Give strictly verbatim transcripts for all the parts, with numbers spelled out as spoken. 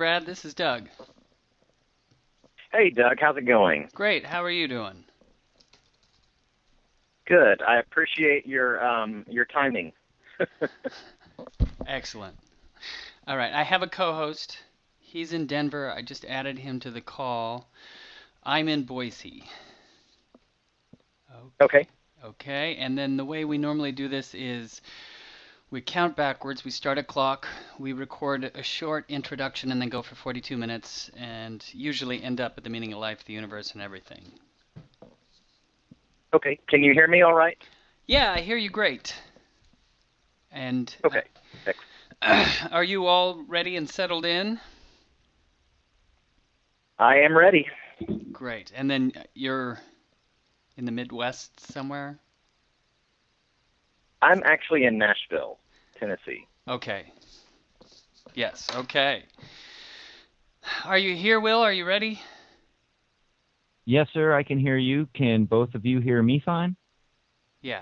Brad. This is Doug. Hey, Doug. How's it going? Great. How are you doing? Good. I appreciate your um, your timing. Excellent. All right. I have a co-host. He's in Denver. I just added him to the call. I'm in Boise. Okay. Okay. And then the way we normally do this is we count backwards. We start a clock. We record a short introduction and then go for forty-two minutes and usually end up at the meaning of life, the universe, and everything. Okay. Can you hear me all right? Yeah, I hear you great. And okay. Uh, are you all ready and settled in? I am ready. Great. And then you're in the Midwest somewhere? I'm actually in Nashville, Tennessee. Okay. Yes, okay. Are you here, Will? Are you ready? Yes, sir, I can hear you. Can both of you hear me fine? Yeah.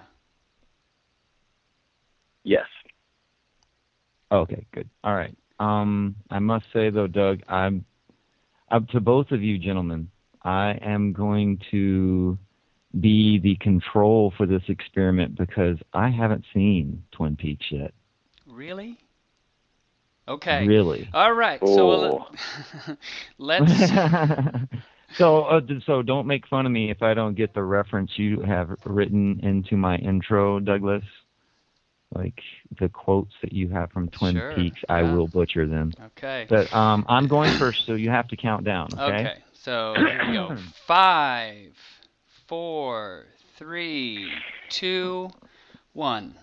Yes. Okay, good. All right. Um, I must say, though, Doug, I'm up to both of you gentlemen. I am going to be the control for this experiment because I haven't seen Twin Peaks yet. Really? Okay. Really? All right. Oh. So we'll, let's. so, uh, so don't make fun of me if I don't get the reference you have written into my intro, Douglas. Like the quotes that you have from Twin sure, Peaks, yeah. I will butcher them. Okay. But um, I'm going first, so you have to count down. Okay. Okay. So here we go. Five, four, three, two, one.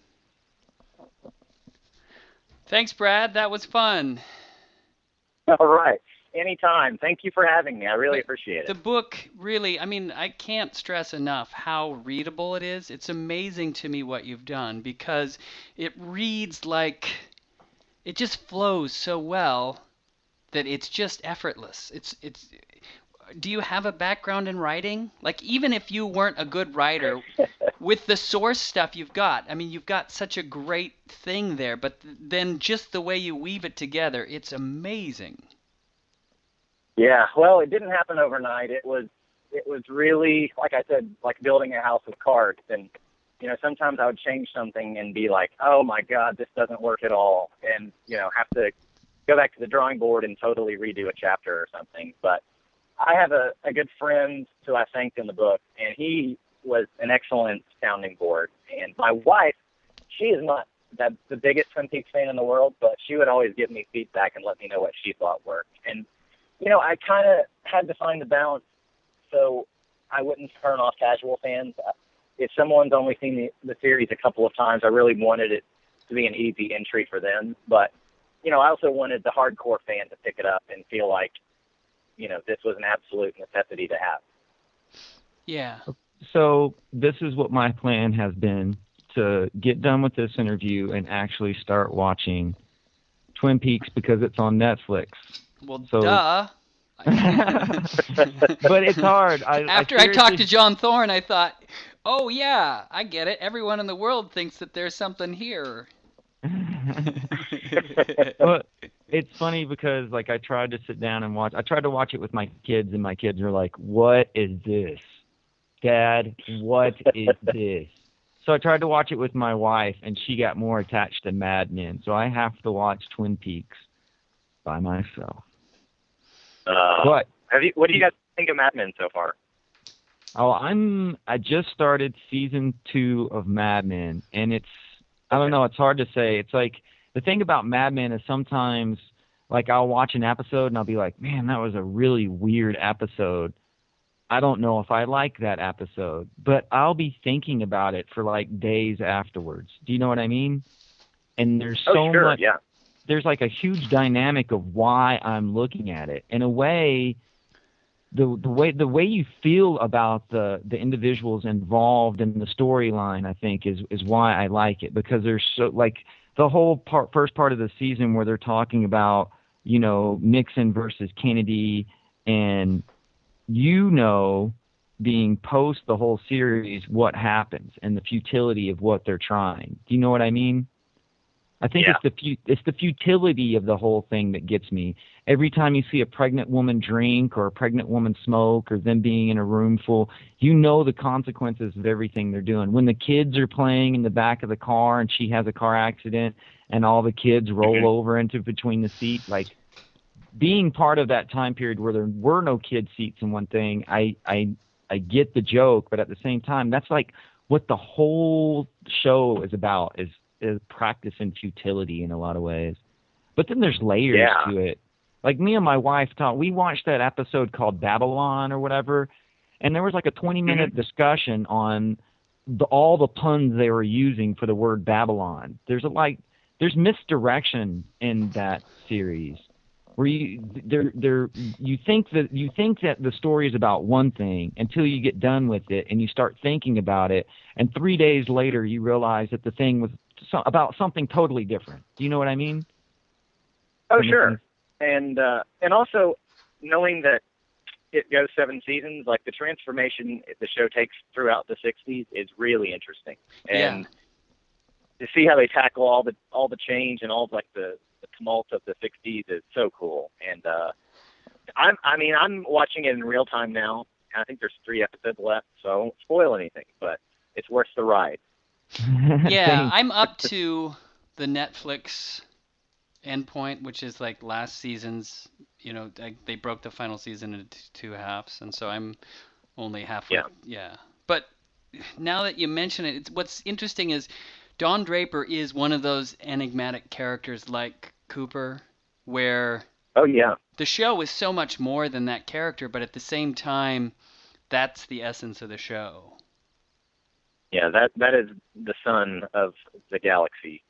Thanks, Brad. That was fun. All right. Anytime. Thank you for having me. I really but appreciate it. The book really, I mean, I can't stress enough how readable it is. It's amazing to me what you've done because it reads like it just flows so well that it's just effortless. It's it's do you have a background in writing? Like even if you weren't a good writer, with the source stuff you've got, I mean, you've got such a great thing there, but then just the way you weave it together, it's amazing. Yeah, well, it didn't happen overnight. It was it was really, like I said, like building a house with cards. And, you know, sometimes I would change something and be like, oh, my God, this doesn't work at all. And, you know, have to go back to the drawing board and totally redo a chapter or something. But I have a, a good friend who I thanked in the book, and he was an excellent sounding board. And my wife, she is not that the biggest Twin Peaks fan in the world, but she would always give me feedback and let me know what she thought worked. And you know, I kind of had to find the balance so I wouldn't turn off casual fans. If someone's only seen the, the series a couple of times, I really wanted it to be an easy entry for them. But, you know, I also wanted the hardcore fan to pick it up and feel like, you know, this was an absolute necessity to have. Yeah. So this is what my plan has been, to get done with this interview and actually start watching Twin Peaks because it's on Netflix. Well, so, duh. But it's hard. I, After I, I talked to John Thorne, I thought, oh, yeah, I get it. Everyone in the world thinks that there's something here. Well, it's funny because, like, I tried to sit down and watch. I tried to watch it with my kids, and my kids were like, what is this? Dad, what is this? So I tried to watch it with my wife, and she got more attached to Mad Men. So I have to watch Twin Peaks by myself. Uh, what? Have you? What do you guys think of Mad Men so far? Oh, I'm. I just started season two of Mad Men, and it's. I don't know. It's hard to say. It's like the thing about Mad Men is sometimes, like, I'll watch an episode and I'll be like, man, that was a really weird episode. I don't know if I like that episode, but I'll be thinking about it for like days afterwards. Do you know what I mean? And there's so oh, sure, much. Yeah. There's like a huge dynamic of why I'm looking at it. In a way, the the way the way you feel about the, the individuals involved in the storyline, I think, is is why I like it, because there's so like the whole part, first part of the season where they're talking about, you know, Nixon versus Kennedy, and you know, being post the whole series what happens and the futility of what they're trying. Do you know what I mean? I think Yeah. it's the fu- it's the futility of the whole thing that gets me. Every time you see a pregnant woman drink or a pregnant woman smoke or them being in a room full, you know the consequences of everything they're doing. When the kids are playing in the back of the car and she has a car accident and all the kids roll Mhm. over into between the seats, like being part of that time period where there were no kid seats and one thing, I I I get the joke, but at the same time, that's like what the whole show is about is is practice in futility in a lot of ways. But then there's layers Yeah. to it. Like me and my wife thought we watched that episode called Babylon or whatever, and there was like a twenty minute discussion on the, all the puns they were using for the word Babylon. There's a like there's misdirection in that series where you there there you think that you think that the story is about one thing until you get done with it and you start thinking about it, and three days later you realize that the thing was so, about something totally different. Do you know what I mean? Oh, Does that make sure. sense? And uh, and also knowing that it goes seven seasons, like the transformation the show takes throughout the sixties is really interesting. And to see how they tackle all the all the change and all like the, the tumult of the sixties is so cool. And uh, I'm I mean I'm watching it in real time now. I think there's three episodes left, so I won't spoil anything, but it's worth the ride. Yeah, Thanks. I'm up to the Netflix endpoint, which is like last season's. You know, like they broke the final season into two halves, and so I'm only halfway. Yeah. Yeah. But now that you mention it, it's, what's interesting is Don Draper is one of those enigmatic characters like Cooper, where Oh yeah. the show is so much more than that character, but at the same time, that's the essence of the show. Yeah, that that is the sun of the galaxy.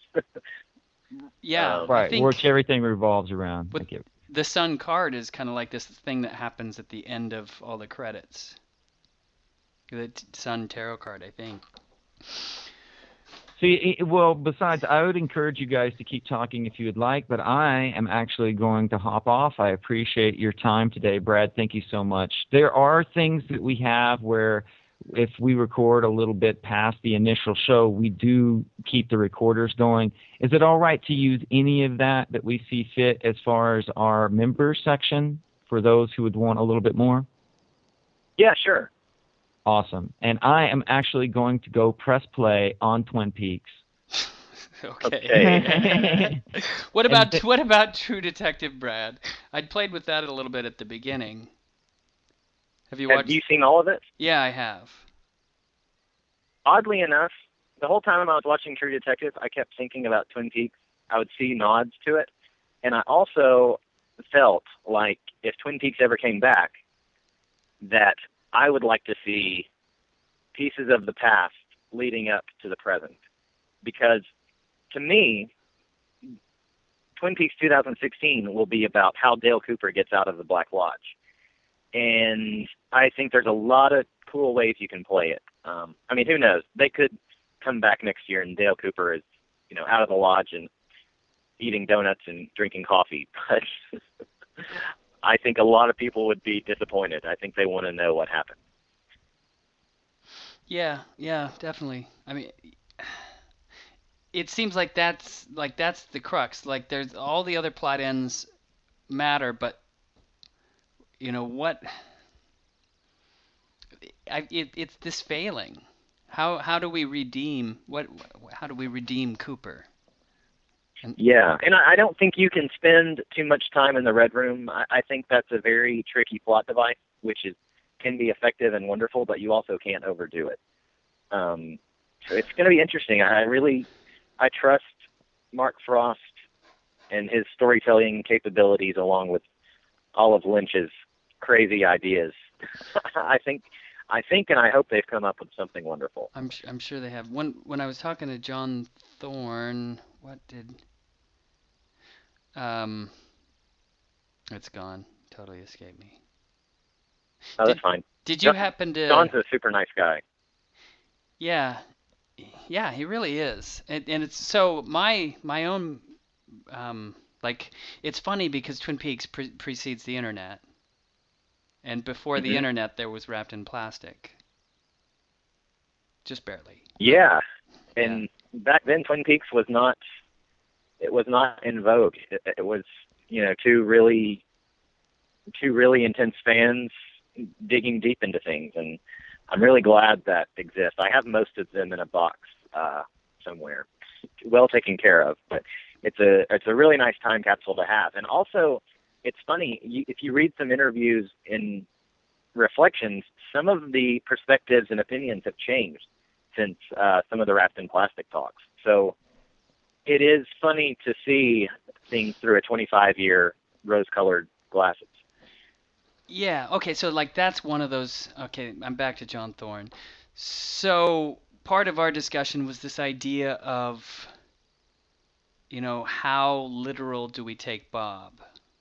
Yeah, Um, I Right, think which everything revolves around. With- I get- the Sun card is kind of like this thing that happens at the end of all the credits. The t- Sun tarot card, I think. See, i- well, besides, I would encourage you guys to keep talking if you would like, but I am actually going to hop off. I appreciate your time today, Brad. Thank you so much. There are things that we have where if we record a little bit past the initial show, we do keep the recorders going. Is it all right to use any of that that we see fit as far as our members section for those who would want a little bit more? yeah, sure. Awesome. And I am actually going to go press play on Twin Peaks. Okay. what And about th- what about True Detective, Brad? I'd played with that a little bit at the beginning. Have you Have watched? you seen all of it? Yeah, I have. Oddly enough, the whole time I was watching True Detective, I kept thinking about Twin Peaks. I would see nods to it. And I also felt like if Twin Peaks ever came back, that I would like to see pieces of the past leading up to the present. Because to me, Twin Peaks twenty sixteen will be about how Dale Cooper gets out of the Black Lodge. And I think there's a lot of cool ways you can play it. Um, I mean, who knows? They could come back next year and Dale Cooper is, you know, out of the lodge and eating donuts and drinking coffee. But I think a lot of people would be disappointed. I think they want to know what happened. Yeah, yeah, definitely. I mean, it seems like that's like that's the crux. Like there's all the other plot ends matter, but you know what? I, it, it's this failing. How how do we redeem what? How do we redeem Cooper? And, Yeah, and I I don't think you can spend too much time in the Red Room. I, I think that's a very tricky plot device, which is can be effective and wonderful, but you also can't overdo it. Um, so it's going to be interesting. I really, I trust Mark Frost and his storytelling capabilities, along with Olive Lynch's crazy ideas. I think, I think, and I hope they've come up with something wonderful. I'm su- I'm sure they have. When when I was talking to John Thorne, what did um, it's gone. Totally escaped me. Oh, that's Did fine. did you John- happen to? John's a super nice guy. Yeah, yeah, he really is, and and it's so my my own um like it's funny because Twin Peaks pre- precedes the internet, and before the Mhm. internet there was Wrapped in Plastic, just barely. Yeah, and back then Twin Peaks was not it was not in vogue. It, it was, you know, two really, two really intense fans digging deep into things, and I'm really glad that exists. I have most of them in a box uh, somewhere, well taken care of. But it's a it's a really nice time capsule to have. And also, it's funny, you, if you read some interviews in Reflections, some of the perspectives and opinions have changed since uh, some of the Wrapped in Plastic talks. So it is funny to see things through a twenty-five year rose-colored glasses. Yeah, okay, so like that's one of those. Okay, I'm back to John Thorne. So part of our discussion was this idea of, you know, how literal do we take Bob?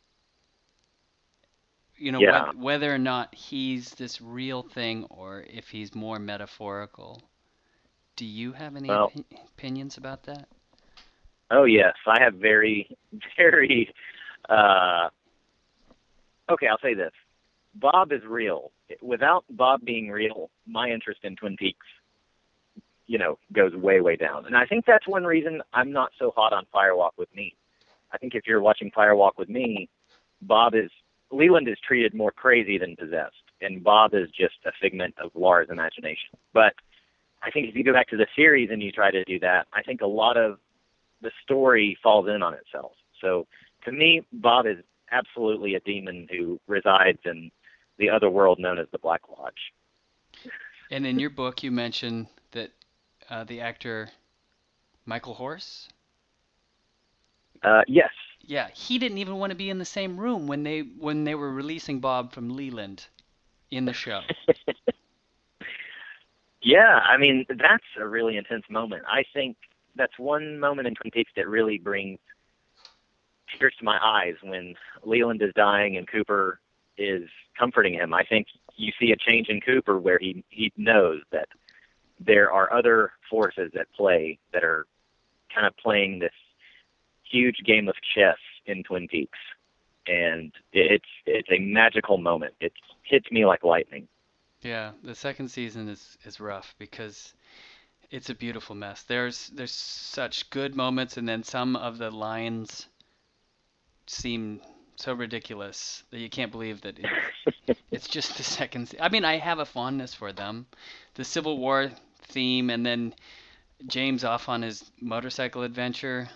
You know, Yeah. whether, whether or not he's this real thing or if he's more metaphorical. Do you have any Well, opi- opinions about that? oh yes, I have very, very. Uh, okay, I'll say this: Bob is real. Without Bob being real, my interest in Twin Peaks, you know, goes way, way down. And I think that's one reason I'm not so hot on Firewalk with Me. I think if you're watching Firewalk with Me, Bob is Leland is treated more crazy than possessed, and Bob is just a figment of Laura's imagination. But I think if you go back to the series and you try to do that, I think a lot of the story falls in on itself. So to me, Bob is absolutely a demon who resides in the other world known as the Black Lodge. And in your book, you mentioned that uh, the actor Michael Horse, Uh, yes. yeah, he didn't even want to be in the same room when they when they were releasing Bob from Leland in the show. Yeah, I mean, that's a really intense moment. I think that's one moment in Twin Peaks that really brings tears to my eyes when Leland is dying and Cooper is comforting him. I think you see a change in Cooper where he, he knows that there are other forces at play that are kind of playing this huge game of chess in Twin Peaks. And it's it's a magical moment. It hits me like lightning. Yeah, the second season is is rough because it's a beautiful mess. There's there's such good moments, and then some of the lines seem so ridiculous that you can't believe that it's it's just the second. se- I mean, I have a fondness for them, the Civil War theme, and then James off on his motorcycle adventure.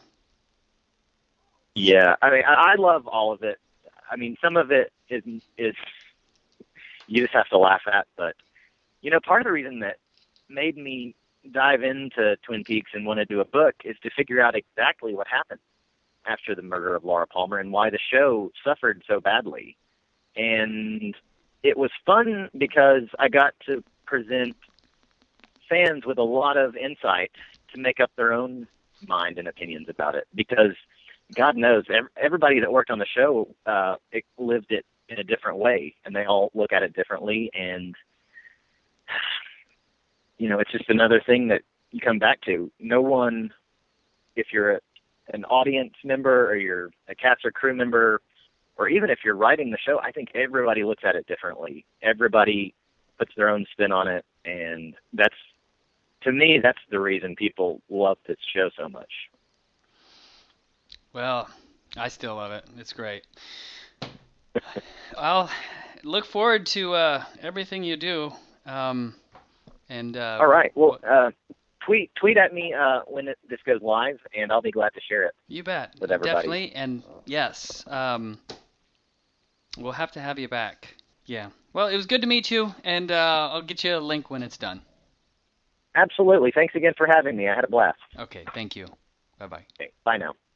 Yeah, I mean, I, I love all of it. I mean, some of it is is you just have to laugh at, but you know, part of the reason that made me dive into Twin Peaks and want to do a book is to figure out exactly what happened after the murder of Laura Palmer and why the show suffered so badly. And it was fun because I got to present fans with a lot of insight to make up their own mind and opinions about it. Because God knows, everybody that worked on the show uh, it lived it in a different way, and they all look at it differently. And you know, it's just another thing that you come back to. No one, if you're a, an audience member or you're a cast or crew member, or even if you're writing the show, I think everybody looks at it differently. Everybody puts their own spin on it, and that's, to me, that's the reason people love this show so much. Well, I still love it. It's great. I'll look forward to uh, everything you do. Um, and uh, all right. Well, uh, tweet tweet at me uh, when it, this goes live, and I'll be glad to share it. You bet. With everybody. Definitely. And yes, um, we'll have to have you back. Yeah. Well, it was good to meet you, and uh, I'll get you a link when it's done. Absolutely. Thanks again for having me. I had a blast. Okay. Thank you. Bye-bye. Okay. Bye now.